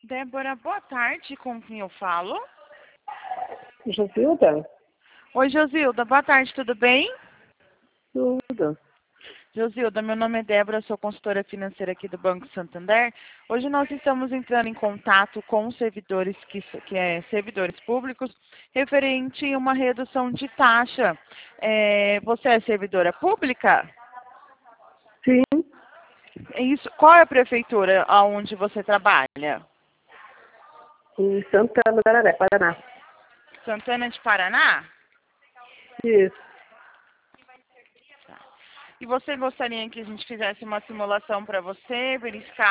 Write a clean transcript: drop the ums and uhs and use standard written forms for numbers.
Débora, boa tarde, com quem eu falo? Josilda? Oi, Josilda, boa tarde, tudo bem? Tudo. Josilda, meu nome é Débora, sou consultora financeira aqui do Banco Santander. Hoje nós estamos entrando em contato com os servidores servidores públicos, referente a uma redução de taxa. Você é servidora pública? Sim, Isso. Qual é a prefeitura aonde você trabalha? em Santana do Araré, Paraná. Santana de Paraná? Isso. E você gostaria que a gente fizesse uma simulação para você, verificar